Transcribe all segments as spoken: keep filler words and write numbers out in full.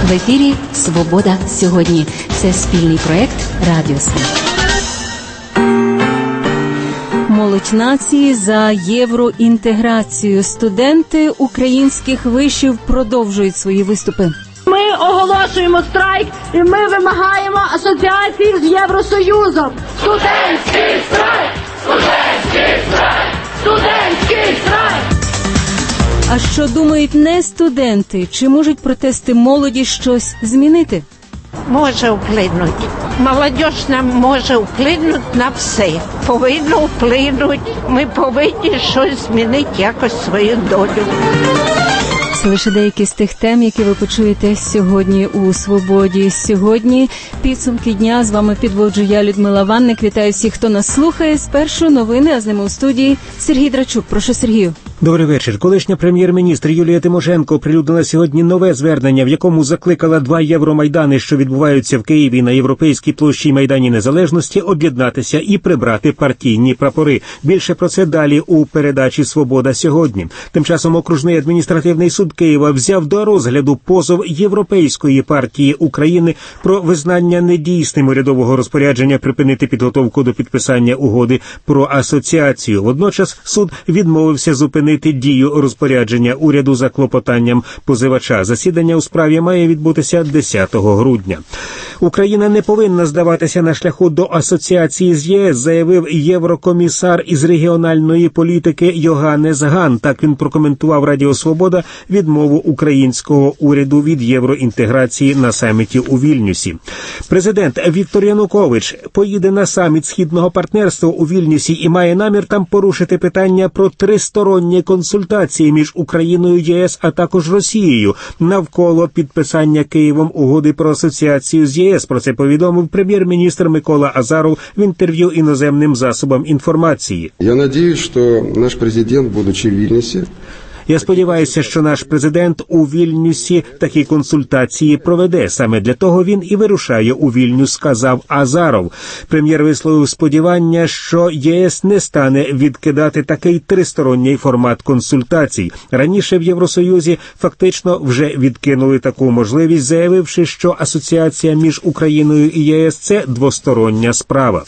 В ефірі «Свобода сьогодні». Це спільний проєкт Радіо СМІ. Молодь нації за євроінтеграцію. Студенти українських вишів продовжують свої виступи. Ми оголошуємо страйк і ми вимагаємо асоціації з Євросоюзом. Студентський страйк! Студентський страйк! Студентський страйк! А що думають не студенти? Чи можуть протести молоді щось змінити? Може вплинути. Молодь нам може вплинути на все. Повинно вплинути. Ми повинні щось змінити, якось свою долю. Це лише деякі з тих тем, які ви почуєте сьогодні у «Свободі». Сьогодні підсумки дня. З вами підводжу я, Людмила Ванник. Вітаю всіх, хто нас слухає. Спершу новини, а з ними у студії Сергій Драчук. Прошу, Сергію. Добрий вечір. Колишня прем'єр-міністр Юлія Тимошенко оприлюднила сьогодні нове звернення, в якому закликала два Євромайдани, що відбуваються в Києві на Європейській площі й Майдані Незалежності, об'єднатися і прибрати партійні прапори. Більше про це далі у передачі «Свобода сьогодні». Тим часом окружний адміністративний суд Києва взяв до розгляду позов Європейської партії України про визнання недійсним урядового розпорядження припинити підготовку до підписання угоди про асоціацію. Водночас суд відмовився зупинити дію розпорядження уряду за клопотанням позивача. Засідання у справі має відбутися десятого грудня. Україна не повинна здаватися на шляху до асоціації з ЄС, заявив єврокомісар із регіональної політики Йоганнес Ган. Так він прокоментував Радіо Свобода відмову українського уряду від євроінтеграції на саміті у Вільнюсі. Президент Віктор Янукович поїде на саміт Східного партнерства у Вільнюсі і має намір там порушити питання про тристоронні консультації між Україною, ЄС, а також Росією навколо підписання Києвом угоди про асоціацію з ЄС. Про це повідомив прем'єр-міністр Микола Азаров в інтерв'ю іноземним засобам інформації. Я надіюсь, що наш президент, будучи в Вільнюсі, Я сподіваюся, що наш президент у Вільнюсі такі консультації проведе. Саме для того він і вирушає у Вільнюс, сказав Азаров. Прем'єр висловив сподівання, що ЄС не стане відкидати такий тристоронній формат консультацій. Раніше в Євросоюзі фактично вже відкинули таку можливість, заявивши, що асоціація між Україною і ЄС – це двостороння справа.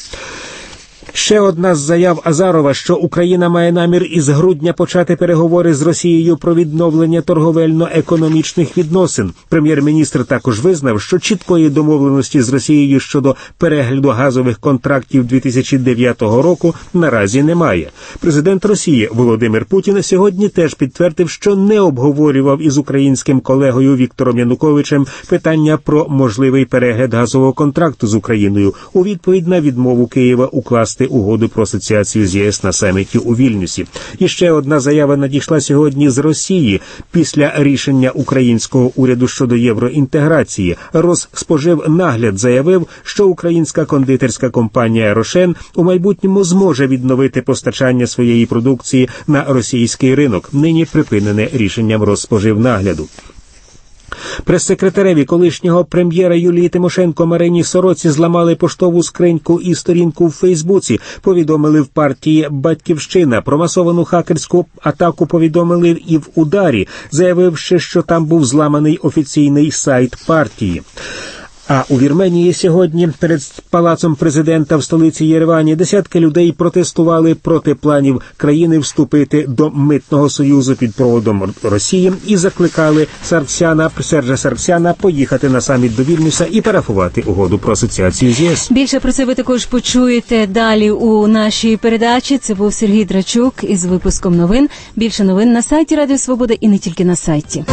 Ще одна з заяв Азарова, що Україна має намір із грудня почати переговори з Росією про відновлення торговельно-економічних відносин. Прем'єр-міністр також визнав, що чіткої домовленості з Росією щодо перегляду газових контрактів дві тисячі дев'ятого року наразі немає. Президент Росії Володимир Путін сьогодні теж підтвердив, що не обговорював із українським колегою Віктором Януковичем питання про можливий перегляд газового контракту з Україною у відповідь на відмову Києва укласти угоду про асоціацію з ЄС на саміті у Вільнюсі. І ще одна заява надійшла сьогодні з Росії після рішення українського уряду щодо євроінтеграції. Росспоживнагляд заявив, що українська кондитерська компанія «Рошен» у майбутньому зможе відновити постачання своєї продукції на російський ринок, нині припинене рішенням Росспоживнагляду. Прес-секретареві колишнього прем'єра Юлії Тимошенко Марині Сороці зламали поштову скриньку і сторінку в Фейсбуці, повідомили в партії «Батьківщина». Про масовану хакерську атаку повідомили і в «Ударі», заявивши, що там був зламаний офіційний сайт партії. А у Вірменії сьогодні перед палацом президента в столиці Єревані десятки людей протестували проти планів країни вступити до митного союзу під проводом Росії і закликали Саргсяна, Сержа Саргсяна поїхати на саміт до Вільнюса і парафувати угоду про асоціацію з ЄС. Більше про це ви також почуєте далі у нашій передачі. Це був Сергій Драчук із випуском новин. Більше новин на сайті Радіо Свобода і не тільки на сайті.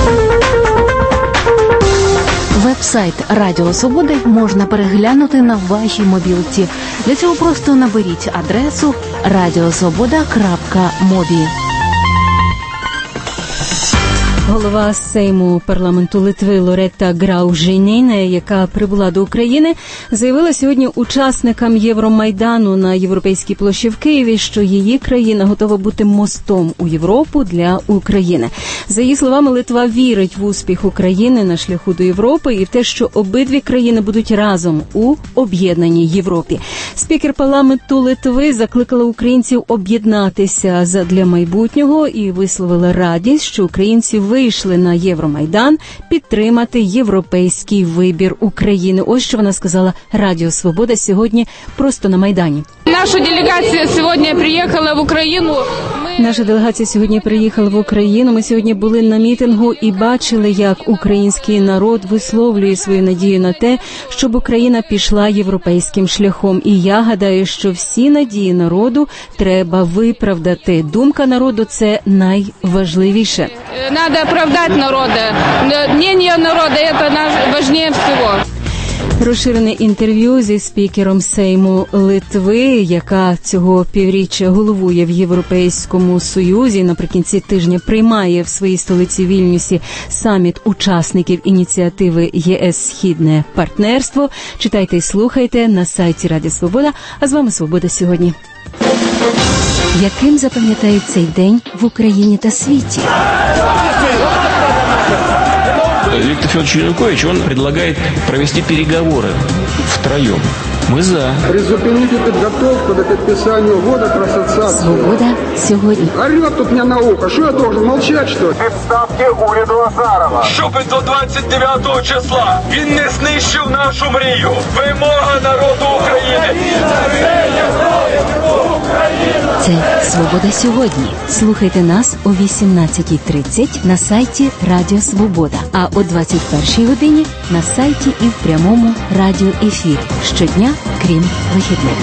Веб-сайт Радіо Свободи можна переглянути на вашій мобілці. Для цього просто наберіть адресу радіосвобода крапка мобі. Голова Сейму парламенту Литви Лорета Граужиніна, яка прибула до України, заявила сьогодні учасникам Євромайдану на Європейській площі в Києві, що її країна готова бути мостом у Європу для України. За її словами, Литва вірить в успіх України на шляху до Європи і в те, що обидві країни будуть разом у об'єднаній Європі. Спікер парламенту Литви закликала українців об'єднатися задля майбутнього і висловила радість, що українці вийшли вийшли на Євромайдан підтримати європейський вибір України. Ось що вона сказала Радіо Свобода сьогодні просто на Майдані. Наша делегація сьогодні приїхала в Україну. Наша делегація сьогодні приїхала в Україну. Ми сьогодні були на мітингу і бачили, як український народ висловлює свою надію на те, щоб Україна пішла європейським шляхом. І я гадаю, що всі надії народу треба виправдати. Думка народу – це найважливіше. Треба оправдати народу. Мнення народу – це найважливіше всього. Розширене інтерв'ю зі спікером Сейму Литви, яка цього півріччя головує в Європейському Союзі, наприкінці тижня приймає в своїй столиці Вільнюсі саміт учасників ініціативи ЄС «Східне партнерство». Читайте і слухайте на сайті Радіо Свобода. А з вами Свобода сьогодні. Яким запам'ятають цей день в Україні та світі? Виктор Федорович Янукович, он предлагает провести переговоры втроем. Мы за. Призупините подготовку до подписания угоды про ассоциацию. Свобода сьогодні. Орет тут мне на ухо. Что я должен молчать, что ли? Відставки уряду Азарова. Щоб до двадцять дев'ятого числа він не знищив нашу мрію. Вимога народу України. Це «Свобода сьогодні». Слухайте нас о вісімнадцятій тридцять на сайті Радіо Свобода, а о двадцять першій годині на сайті і в прямому радіоефірі. Щодня, крім вихідних.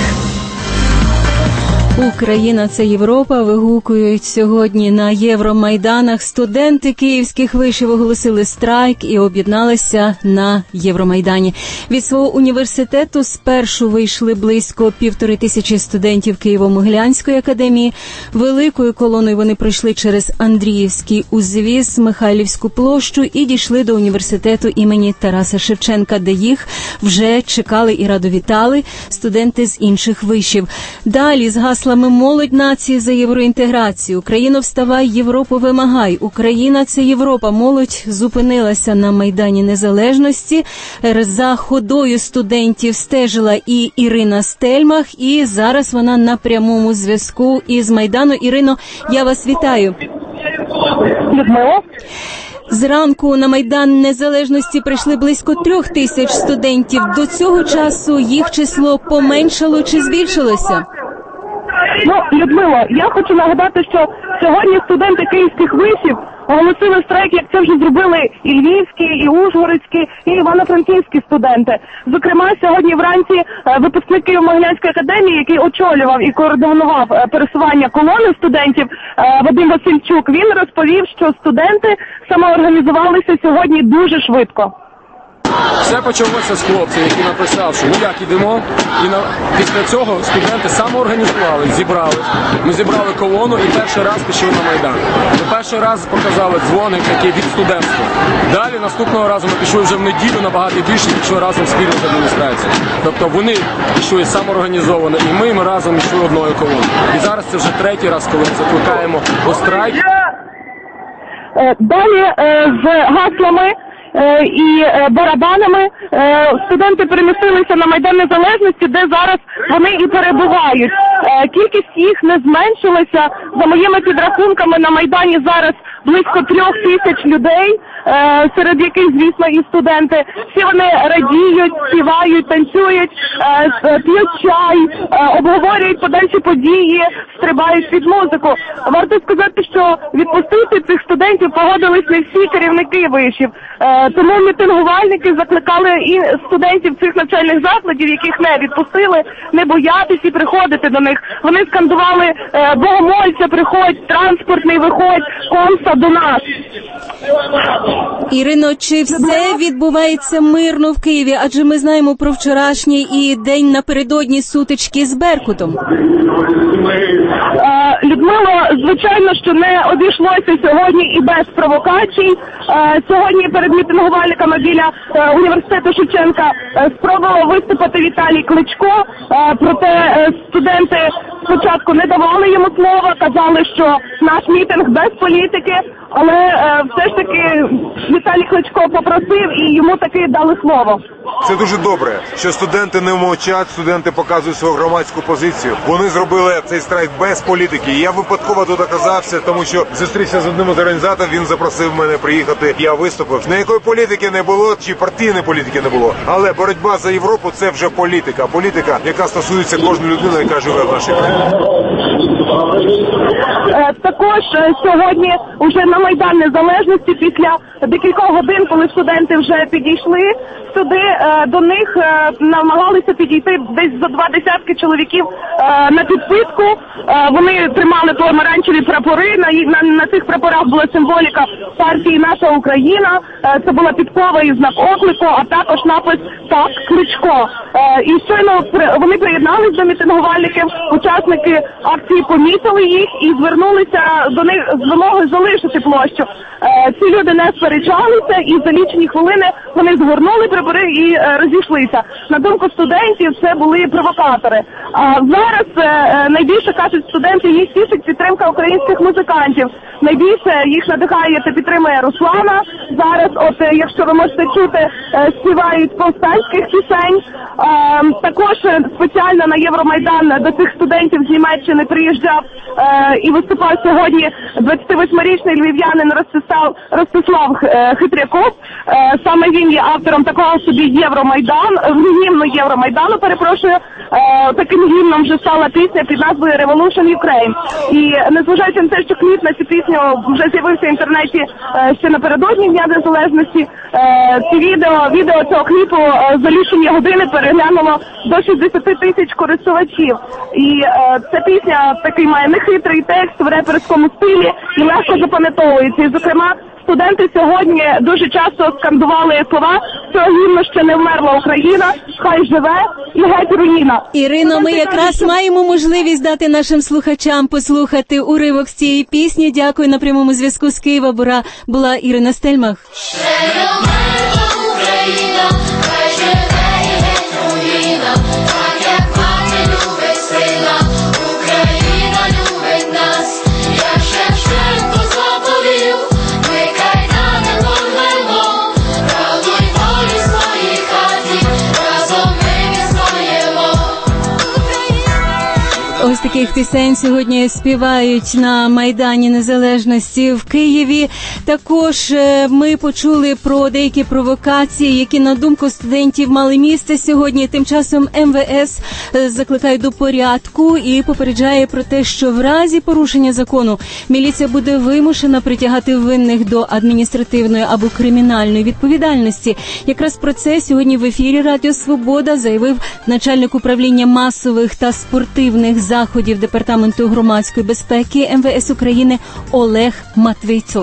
Україна – це Європа, вигукують сьогодні на Євромайданах. Студенти київських вишів оголосили страйк і об'єдналися на Євромайдані. Від свого університету спершу вийшли близько півтори тисячі студентів Києво-Могилянської академії. Великою колоною вони пройшли через Андріївський узвіз, Михайлівську площу і дійшли до університету імені Тараса Шевченка, де їх вже чекали і радо вітали студенти з інших вишів. Далі з гаслами «Молодь нації за євроінтеграцію», «Україно, вставай, Європу вимагай», «Україна – це Європа». Молодь зупинилася на Майдані Незалежності. За ходою студентів стежила і Ірина Стельмах, і зараз вона на прямому зв'язку із Майдану. Ірино, я вас вітаю. Людмила. Зранку на Майдан Незалежності прийшли близько трьох тисяч студентів. До цього часу їх число поменшало чи збільшилося? Ну, Людмила, я хочу нагадати, що сьогодні студенти київських вишів оголосили страйк, як це вже зробили і львівські, і ужгородські, і івано-франківські студенти. Зокрема, сьогодні вранці випускник Києво-Могилянської академії, який очолював і координував пересування колони студентів, Вадим Васильчук, він розповів, що студенти самоорганізувалися сьогодні дуже швидко. Все почалося з хлопця, який написав, що ну як ідемо, і на... після цього студенти самоорганізували, зібрали. Ми зібрали колону і перший раз пішли на Майдан. Ми перший раз показали дзвоник такий від студентства. Далі наступного разу ми пішли вже в неділю набагато більше, пішли разом спільно з адміністрацією. Тобто вони пішли самоорганізовано, і ми, ми разом йшли одною колоною. І зараз це вже третій раз, коли ми закликаємо до страйку. Далі з гаслами і барабанами студенти перемістилися на Майдан Незалежності, де зараз вони і перебувають. Кількість їх не зменшилася. За моїми підрахунками, на Майдані зараз близько трьох тисяч людей, серед яких, звісно, і студенти. Всі вони радіють, співають, танцюють, п'ють чай, обговорюють подальші події, стрибають під музику. Варто сказати, що відпустити цих студентів погодились не всі керівники вишів. Тому мітингувальники закликали і студентів цих навчальних закладів, яких не відпустили, не боятися і приходити до них. Вони скандували «Богомольця, приходь», «Транспортний, виходь», «Комса до нас». Ірино, чи все відбувається мирно в Києві? Адже ми знаємо про вчорашній і день напередодні сутички з Беркутом. Людмила, звичайно, що не обійшлося сьогодні і без провокацій. Сьогодні перед мітингувальниками біля університету Шевченка спробував виступити Віталій Кличко, проте студенти спочатку не давали йому слова, казали, що наш мітинг без політики, але все ж таки Віталій Кличко попросив і йому таки дали слово. Це дуже добре, що студенти не мовчать, студенти показують свою громадську позицію. Вони зробили цей страйк без політики. Я випадково тут оказався, тому що зустрівся з одним з організаторів, він запросив мене приїхати, я виступив. Ніякої політики не було, чи партійної політики не було. Але боротьба за Європу – це вже політика. Політика, яка стосується кожної людини, яка живе в нашій країні. Також сьогодні вже на Майдан Незалежності після декількох годин, коли студенти вже підійшли сюди, до них намагалися підійти десь за два десятки чоловіків на підпитку. Вони тримали помаранчеві прапори, на, на, на цих прапорах була символіка партії «Наша Україна», це була підкова і знак оклику, а також напис «Так, Кличко». І щойно вони приєдналися до мітингувальників, учасники акції помітили їх і звернулися до них з вимогою залишити площу. Ці люди не сперечалися і за лічені хвилини вони згорнули прапори і розійшлися. На думку студентів, це були провокатори. А зараз найбільше, кажуть студенти, їх тішить підтримка українських музикантів. Найбільше їх надихає та підтримує Руслана. Зараз, от якщо ви можете чути, співають повстанських пісень. Також спеціально на Євромайдан до цих студентів з Німеччини приїжджав і виступав сьогодні двадцятивосьмирічний львів'янин Ростислав, Ростислав Хитряков. Саме він є автором такого собі Євромайдан, гімну Євромайдану, перепрошую. Таким гімном вже стала пісня під назвою Revolution Ukraine. І незважаючи на те, що кліп на цю пісню вже з'явився в інтернеті ще напередодні Дня Незалежності, ці відео, відео цього кліпу за лічені години переглянуло до шістдесят тисяч користувачів. І ця пісня такий має нехитрий текст в реперському стилі і легко запам'ятовується. І, зокрема, студенти сьогодні дуже часто скандували слова «Цього гімну ще не вмерла Україна, хай живе і геть руїна». Ірино, ми якраз маємо можливість дати нашим слухачам послухати уривок з цієї пісні. Дякую. На прямому зв'язку з Києва була, була Ірина Стельмах. Ось таких пісень сьогодні співають на Майдані Незалежності в Києві. Також ми почули про деякі провокації, які, на думку студентів, мали місце сьогодні. Тим часом ем ве ес закликає до порядку і попереджає про те, що в разі порушення закону міліція буде вимушена притягати винних до адміністративної або кримінальної відповідальності. Якраз про це сьогодні в ефірі Радіо Свобода заявив начальник управління масових та спортивних заходів Департаменту громадської безпеки ем ве ес України Олег Матвійцов.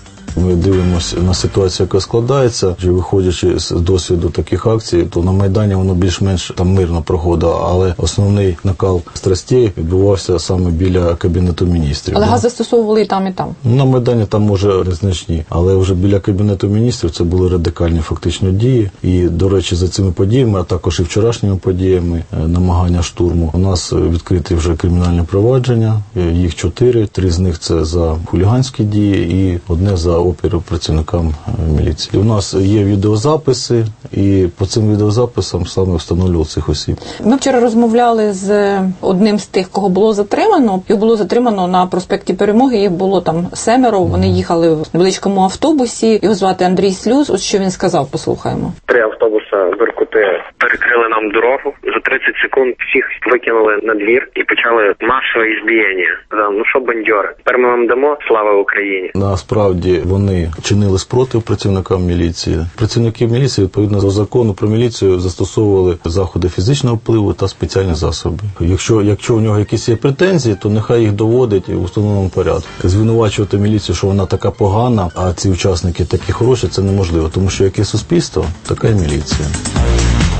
Ми дивимося на ситуацію, яка складається, вже виходячи з досвіду таких акцій, то на Майдані воно більш-менш там мирно проходило, але основний накал страстей відбувався саме біля Кабінету міністрів. Але газ застосовували і там, і там? На Майдані там, може, незначні, але вже біля Кабінету міністрів це були радикальні фактично дії. І, до речі, за цими подіями, а також і вчорашніми подіями, намагання штурму, у нас відкриті вже кримінальні провадження, їх чотири, три з них це за хуліганські дії і одне за опіру працівникам міліції. У нас є відеозаписи, і по цим відеозаписам саме встановлювали цих осіб. Ми вчора розмовляли з одним з тих, кого було затримано. Їх було затримано на проспекті Перемоги, їх було там семеро, вони їхали в невеличкому автобусі. Його звати Андрій Слюз. Ось що він сказав, послухаємо. Три автобуса «Беркути» перекрили нам дорогу. За тридцять секунд всіх викинули на двір і почали масове ізбієння. Ну що, бандьори, тепер ми вам дамо слава Україні. Насправді вони чинили спротив працівникам міліції. Працівники міліції, відповідно до закону про міліцію, застосовували заходи фізичного впливу та спеціальні засоби. Якщо, якщо у нього якісь є претензії, то нехай їх доводить в установленому порядку. Звинувачувати міліцію, що вона така погана, а ці учасники такі хороші, це неможливо, тому що яке суспільство, така і міліція.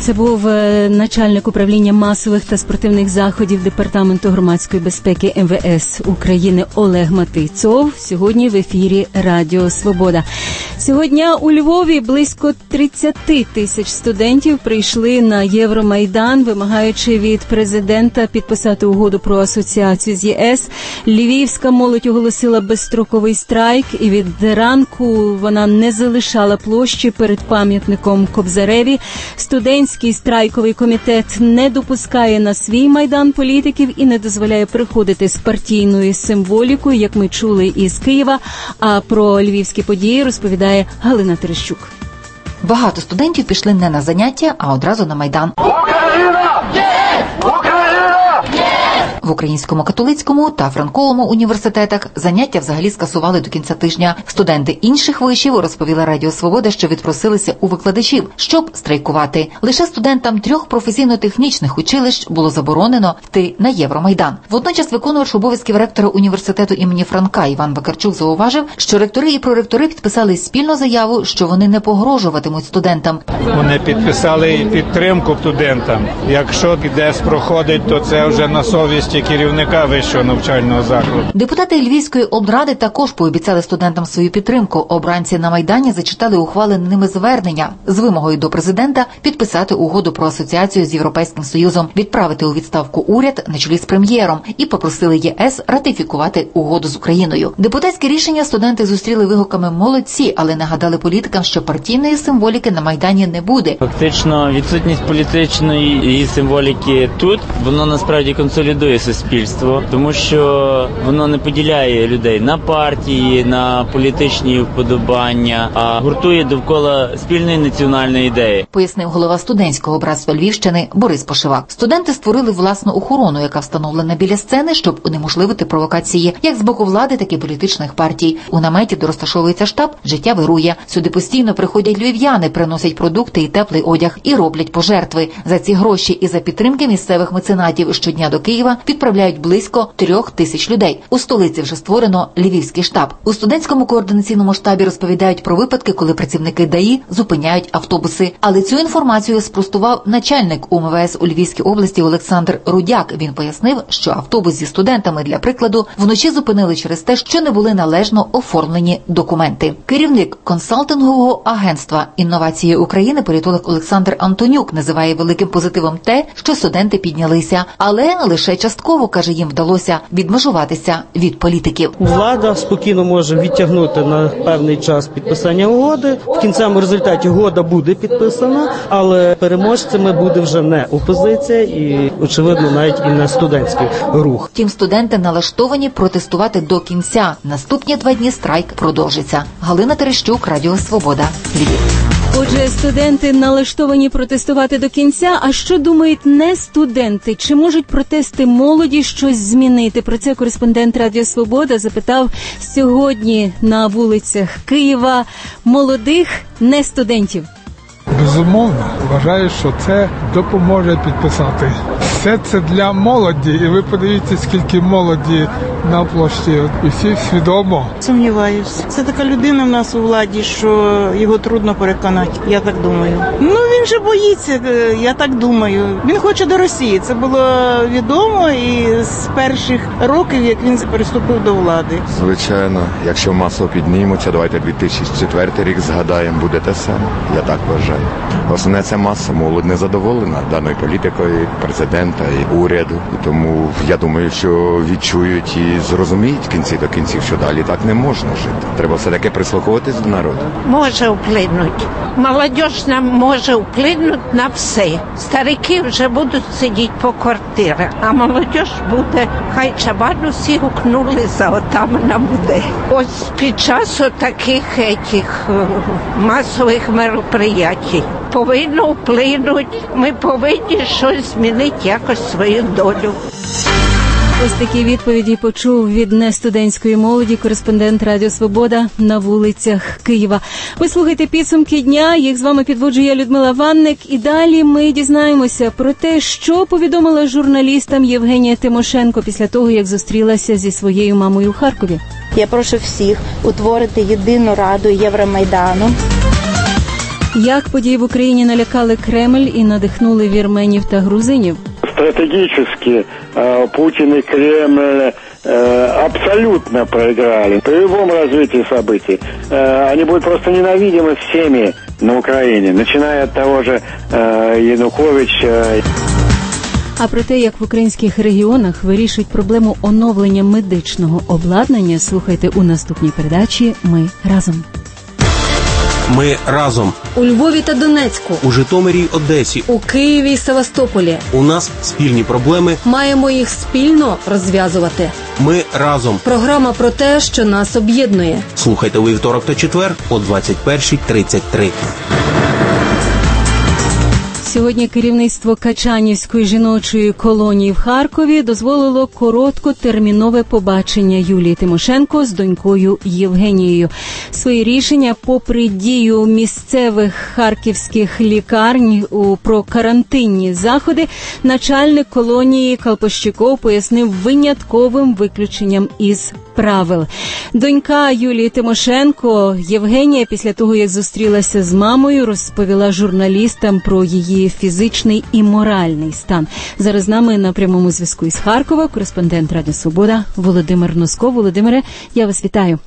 Це був начальник управління масових та спортивних заходів Департаменту громадської безпеки ем ве ес України Олег Матицов. Сьогодні в ефірі Радіо Свобода. Сьогодні у Львові близько тридцять тисяч студентів прийшли на Євромайдан, вимагаючи від президента підписати угоду про асоціацію з є ес. Львівська молодь оголосила безстроковий страйк, і від ранку вона не залишала площі перед пам'ятником Кобзареві. Студентський страйковий комітет не допускає на свій майдан політиків і не дозволяє приходити з партійною символікою, як ми чули із Києва. А про львівські події розповідає Галина Терещук. Багато студентів пішли не на заняття, а одразу на майдан. Україна! Є! Україна! Є! В Українському католицькому та Франковому університетах заняття взагалі скасували до кінця тижня. Студенти інших вишів розповіла Радіо Свобода, що відпросилися у викладачів, щоб страйкувати. Лише студентам трьох професійно-технічних училищ було заборонено йти на Євромайдан. Водночас виконувач обов'язків ректора університету імені Франка Іван Вакарчук зауважив, що ректори і проректори підписали спільну заяву, що вони не погрожуватимуть студентам. Вони підписали підтримку студентам. Якщо десь проходить, то це вже на совісті керівника вищого навчального закладу. Депутати Львівської облради також пообіцяли студентам свою підтримку. Обранці на Майдані зачитали ухвалене ними звернення з вимогою до президента підписати угоду про асоціацію з Європейським Союзом, відправити у відставку уряд на чолі з прем'єром і попросили є ес ратифікувати угоду з Україною. Депутатське рішення студенти зустріли вигуками «молодці», але нагадали політикам, що партійної символіки на Майдані не буде. Фактично відсутність політичної її символіки тут, воно насправді консолідує суспільство, тому що воно не поділяє людей на партії, на політичні вподобання, а гуртує довкола спільної національної ідеї. Пояснив голова студентського братства Львівщини Борис Пошивак. Студенти створили власну охорону, яка встановлена біля сцени, щоб унеможливити провокації, як з боку влади, так і політичних партій. У наметі, де розташовується штаб, життя вирує. Сюди постійно приходять львів'яни, приносять продукти і теплий одяг, і роблять пожертви. За ці гроші і за підтримки місцевих меценатів щодня до Києва відправляють близько трьох тисяч людей. У столиці вже створено Львівський штаб. У студентському координаційному штабі розповідають про випадки, коли працівники ДАІ зупиняють автобуси. Але цю інформацію спростував начальник у ем ве ес у Львівській області Олександр Рудяк. Він пояснив, що автобус зі студентами, для прикладу, вночі зупинили через те, що не були належно оформлені документи. Керівник консалтингового агентства «Інновації України» політолог Олександр Антонюк називає великим позитивом те, що студенти піднялися. Але лише частково, каже, їм вдалося відмежуватися від політиків. Влада спокійно може відтягнути на певний час підписання угоди. В кінцевому результаті угода буде підписана, але переможцями буде вже не опозиція і, очевидно, навіть і не студентський рух. Втім, студенти налаштовані протестувати до кінця. Наступні два дні страйк продовжиться. Галина Терещук, Радіо Свобода, Львів. Отже, студенти налаштовані протестувати до кінця. А що думають не студенти? Чи можуть протести молоді щось змінити? Про це кореспондент Радіо Свобода запитав сьогодні на вулицях Києва молодих не студентів. Безумовно, вважаю, що це допоможе підписати. Все це для молоді, і ви подивіться, скільки молоді на площі, і всі свідомо. Сумніваюся. Це така людина в нас у владі, що його трудно переконати, я так думаю. Ну, він же боїться, я так думаю. Він хоче до Росії, це було відомо і з перших років, як він переступив до влади. Звичайно, якщо масово піднімуться, давайте дві тисячі четвертий рік згадаємо, буде те саме, я так вважаю. Основне, це маса, молодь не задоволена даною політикою президента і уряду. І тому я думаю, що відчують і зрозуміють в кінці до кінців, що далі так не можна жити. Треба все-таки прислуховуватись до народу. Може вплинути. Молодь нам може вплинути на все. Старики вже будуть сидіти по квартирах, а молодь буде, хай чабану всі гукнули за отамана буде. Ось під час таких етих масових мероприятій повинно вплинути. Ми повинні щось змінити, якось свою долю. Ось такі відповіді почув від нестудентської молоді кореспондент Радіо Свобода на вулицях Києва. Ви слухайте підсумки дня, їх з вами підводжу я, Людмила Ванник. І далі ми дізнаємося про те, що повідомила журналістам Євгенія Тимошенко після того, як зустрілася зі своєю мамою у Харкові. Я прошу всіх утворити єдину раду Євромайдану. Як події в Україні налякали Кремль і надихнули вірменів та грузинів? Стратегически э, Путин и Кремль э, абсолютно проиграли при любом развитии событий. Э, они будут просто ненавидимы всеми на Украине, начиная от того же э, Януковича. А про те, як в українських регіонах вирішують проблему оновлення медичного обладнання, слухайте у наступній передачі «Ми разом». Ми разом. У Львові та Донецьку. У Житомирі й Одесі. У Києві й Севастополі. У нас спільні проблеми. Маємо їх спільно розв'язувати. Ми разом. Програма про те, що нас об'єднує. Слухайте у вівторок та четвер о двадцять перша тридцять три. Сьогодні керівництво Качанівської жіночої колонії в Харкові дозволило короткотермінове побачення Юлії Тимошенко з донькою Євгенією. Свої рішення, попри дію місцевих харківських лікарень у про карантинні заходи, начальник колонії Калпощиков пояснив винятковим виключенням із правил. Донька Юлії Тимошенко Євгенія після того, як зустрілася з мамою, розповіла журналістам про її фізичний і моральний стан. Зараз з нами на прямому зв'язку із Харкова кореспондент Радіо Свобода Володимир Носко. Володимире, я вас вітаю.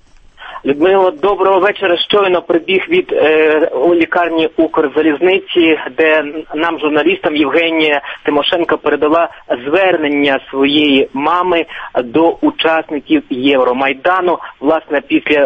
Людмило, доброго вечора. Щойно прибіг від е, у лікарні Укрзалізниці, де нам, журналістам, Євгенія Тимошенко передала звернення своєї мами до учасників Євромайдану. Власне, після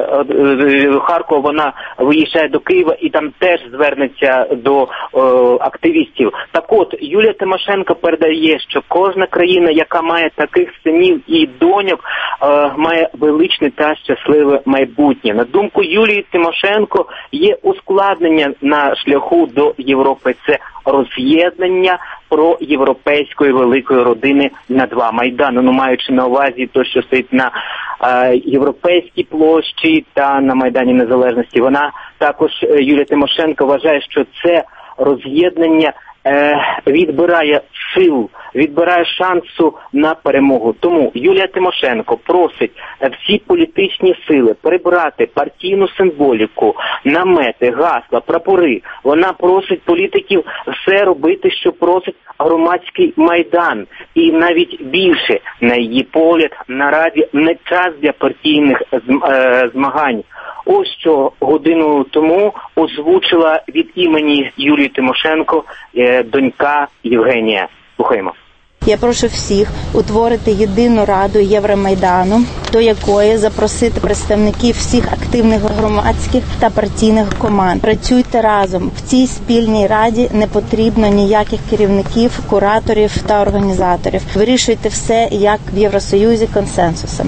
е, Харкова вона виїжджає до Києва і там теж звернеться до е, активістів. Так от, Юлія Тимошенко передає, що кожна країна, яка має таких синів і доньок, е, має величне та щасливе майбутнє. На думку Юлії Тимошенко, є ускладнення на шляху до Європи. Це роз'єднання проєвропейської великої родини на два Майдани. Ну, маючи на увазі те, що стоїть на е, Європейській площі та на Майдані Незалежності. Вона також, Юлія Тимошенко, вважає, що це роз'єднання е, відбирає сил, відбирає шансу на перемогу. Тому Юлія Тимошенко просить всі політичні сили прибрати партійну символіку, намети, гасла, прапори. Вона просить політиків все робити, що просить громадський Майдан. І навіть більше, на її погляд, наразі не час для партійних змагань. Ось що годину тому озвучила від імені Юлії Тимошенко донька Євгенія. Слухаємо. Я прошу всіх утворити єдину раду Євромайдану, до якої запросити представників всіх активних громадських та партійних команд. Працюйте разом. В цій спільній раді не потрібно ніяких керівників, кураторів та організаторів. Вирішуйте все, як в Євросоюзі, консенсусом.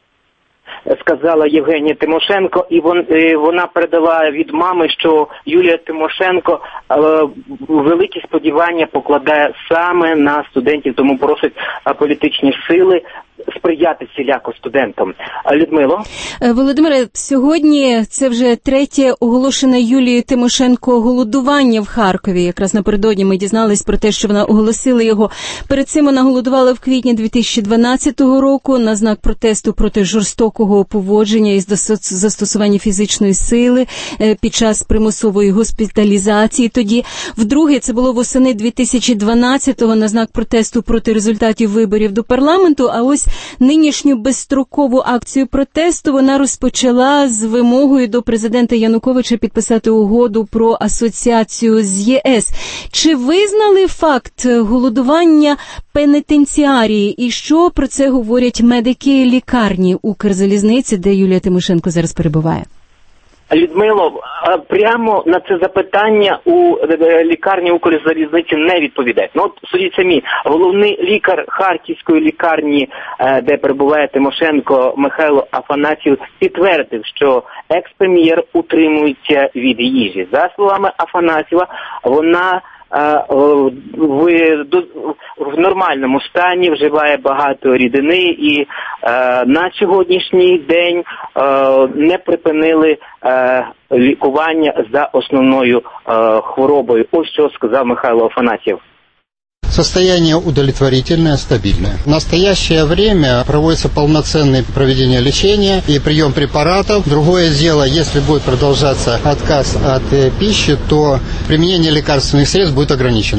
Сказала Євгенія Тимошенко, і вона передала від мами, що Юлія Тимошенко е, великі сподівання покладає саме на студентів, тому просить політичні сили сприяти всіляко студентам. Людмило? Володимире, сьогодні це вже третє оголошене Юлією Тимошенко голодування в Харкові. Якраз напередодні ми дізнались про те, що вона оголосила його. Перед цим вона голодувала в квітні дві тисячі дванадцятого року на знак протесту проти жорстокого поводження із застосування фізичної сили під час примусової госпіталізації. Тоді, вдруге, це було восени дві тисячі дванадцятого на знак протесту проти результатів виборів до парламенту, а ось нинішню безстрокову акцію протесту вона розпочала з вимогою до президента Януковича підписати угоду про асоціацію з ЄС. Чи визнали факт голодування пенітенціарії і що про це говорять медики лікарні Укрзалізниці, де Юлія Тимошенко зараз перебуває? Людмило, прямо на це запитання у лікарні Укрзалізниці не відповідають. Ну, от, судіть самі, головний лікар Харківської лікарні, де перебуває Тимошенко, Михайло Афанасьєв, підтвердив, що екс-прем'єр утримується від їжі. За словами Афанасьєва, вона в, в нормальному стані вживає багато рідини і е, на сьогоднішній день е, не припинили е, лікування за основною е, хворобою. Ось що сказав Михайло Афанасьєв. Состояние удовлетворительное, стабильное. В настоящее время проводится полноценное проведение лечения и прием препаратов. Другое дело, если будет продолжаться отказ от пищи, то применение лекарственных средств будет ограничено.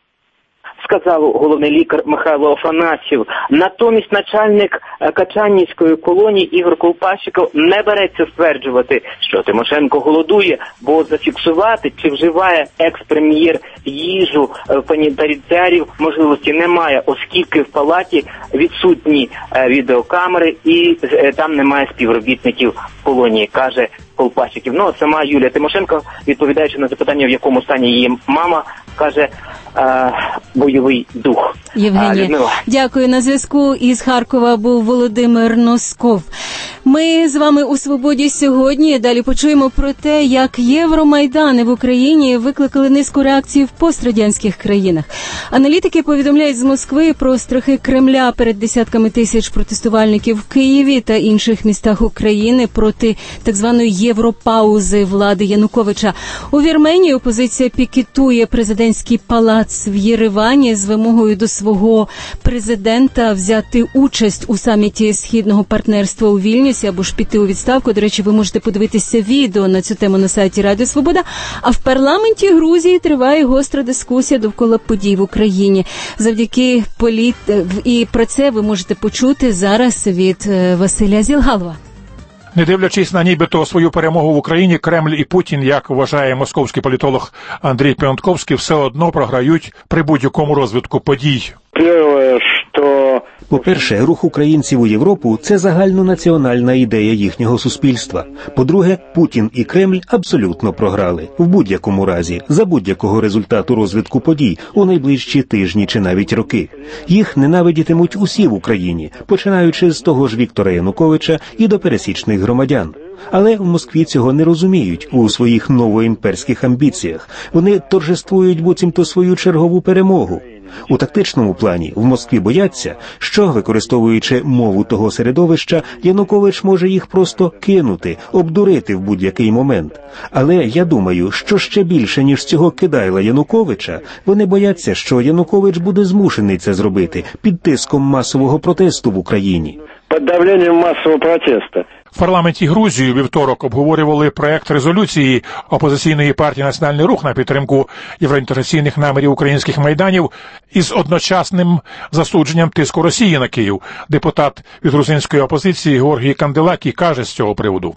Сказав головний лікар Михайло Афанасьєв. Натомість начальник Качанівської колонії Ігор Колпашиков не береться стверджувати, що Тимошенко голодує, бо зафіксувати, чи вживає екс-прем'єр їжу пенітенціарів можливості немає, оскільки в палаті відсутні відеокамери і там немає співробітників колонії, каже Колпашиків. Ну, а сама Юлія Тимошенко, відповідаючи на запитання, в якому стані її мама, каже, е, бойовий дух. Євгенія, дякую. На зв'язку із Харкова був Володимир Носков. Ми з вами у «Свободі» сьогодні. Далі почуємо про те, як Євромайдани в Україні викликали низку реакцій в пострадянських країнах. Аналітики повідомляють з Москви про страхи Кремля перед десятками тисяч протестувальників в Києві та інших містах України проти так званої європаузи влади Януковича. У Вірменії опозиція пікетує президентський палац в Єревані з вимогою до свого президента взяти участь у саміті Східного партнерства у Вільнюсі або ж піти у відставку. До речі, ви можете подивитися відео на цю тему на сайті Радіо Свобода. А в парламенті Грузії триває гостра дискусія довкола подій в Україні. Завдяки політ... І про це ви можете почути зараз від Василя Зілгалова. Не дивлячись на нібито свою перемогу в Україні, Кремль і Путін, як вважає московський політолог Андрій Піонтковський, все одно програють при будь-якому розвитку подій. Перше, що... По-перше, рух українців у Європу – це загальнонаціональна ідея їхнього суспільства. По-друге, Путін і Кремль абсолютно програли. В будь-якому разі, за будь-якого результату розвитку подій у найближчі тижні чи навіть роки. Їх ненавидітимуть усі в Україні, починаючи з того ж Віктора Януковича і до пересічних громадян. Але в Москві цього не розуміють у своїх новоімперських амбіціях. Вони торжествують буцімто свою чергову перемогу. У тактичному плані в Москві бояться, що, використовуючи мову того середовища, Янукович може їх просто кинути, обдурити в будь-який момент. Але я думаю, що ще більше, ніж цього кидайла Януковича, вони бояться, що Янукович буде змушений це зробити під тиском масового протесту в Україні. Під давленням масового протесту. В парламенті Грузії у вівторок обговорювали проект резолюції опозиційної партії «Національний рух» на підтримку євроінтеграційних намірів українських майданів із одночасним засудженням тиску Росії на Київ. Депутат від грузинської опозиції Георгій Канделакі каже з цього приводу.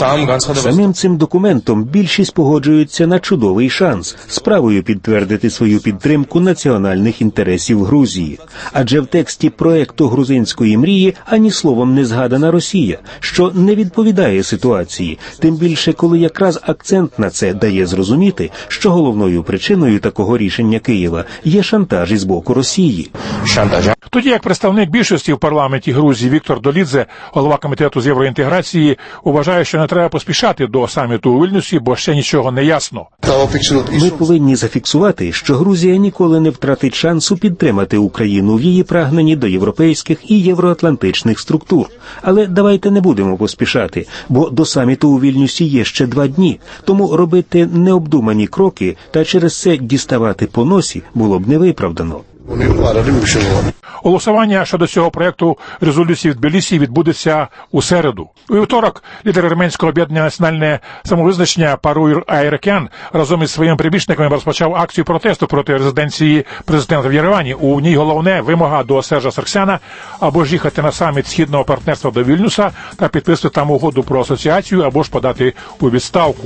Самим цим документом більшість погоджується на чудовий шанс справою підтвердити свою підтримку національних інтересів Грузії. Адже в тексті проекту грузинської мрії ані словом не згадана Росія, що не відповідає ситуації, тим більше, коли якраз акцент на це дає зрозуміти, що головною причиною такого рішення Києва є шантаж із боку Росії. Тоді як представник більшості в парламенті Грузії Віктор Долідзе, голова комітету з євроінтеграції, вважає, що не треба поспішати до саміту у Вільнюсі, бо ще нічого не ясно. Ми повинні зафіксувати, що Грузія ніколи не втратить шансу підтримати Україну в її прагненні до європейських і євроатлантичних структур. Але давайте не будемо поспішати, бо до саміту у Вільнюсі є ще два дні. Тому робити необдумані кроки та через це діставати по носі було б невиправдано. Голосування щодо цього проєкту резолюції в Тбілісі відбудеться у середу. У вівторок лідер армянського об'єднання «Національне самовизначення» Паруйр Айрекян разом із своїми прибічниками розпочав акцію протесту проти резиденції президента в Єревані. У ній головне вимога до Сержа Сарксяна або ж їхати на саміт Східного партнерства до Вільнюса та підписати там угоду про асоціацію, або ж подати у відставку.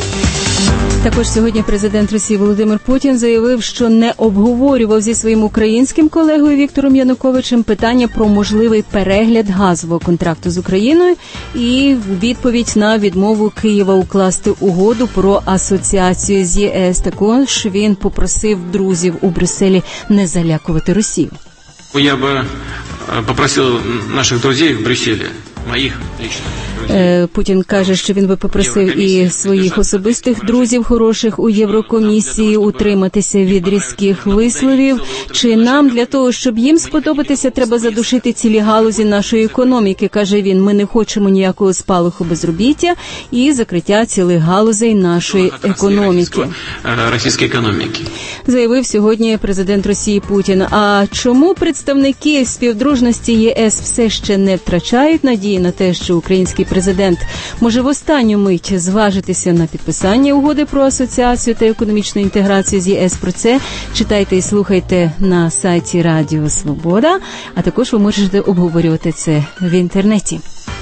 Також сьогодні президент Росії Володимир Путін заявив, що не обговорював зі своїм українським колегою Віктором Януковичем питання про можливий перегляд газового контракту з Україною і відповідь на відмову Києва укласти угоду про асоціацію з ЄС. Також він попросив друзів у Брюсселі не залякувати Росію. Я би попросив наших друзів в Брюсселі моих личных. Путін каже, що він би попросив і своїх особистих друзів хороших у Єврокомісії утриматися від різких висловів. Чи нам для того, щоб їм сподобатися, треба задушити цілі галузі нашої економіки, каже він. Ми не хочемо ніякого спалаху безробіття і закриття цілих галузей нашої економіки. Російської економіки. Заявив сьогодні президент Росії Путін. А чому представники співдружності ЄС все ще не втрачають надії на те, що український президент може в останню мить зважитися на підписання угоди про асоціацію та економічну інтеграцію з ЄС? Про це читайте і слухайте на сайті Радіо Свобода, а також ви можете обговорювати це в інтернеті.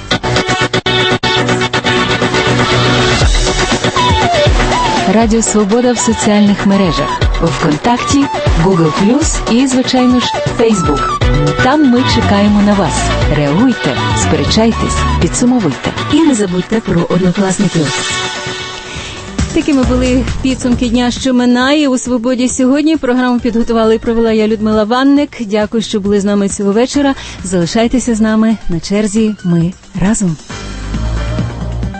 Радіо Свобода в соціальних мережах. У ВКонтакті, Google плюс і, звичайно ж, Facebook. Там ми чекаємо на вас. Реагуйте, сперечайтесь, підсумовуйте. І не забудьте про однокласників. Такими були підсумки дня, що минає у «Свободі» сьогодні. Програму підготувала і провела я, Людмила Ванник. Дякую, що були з нами цього вечора. Залишайтеся з нами. На черзі ми разом.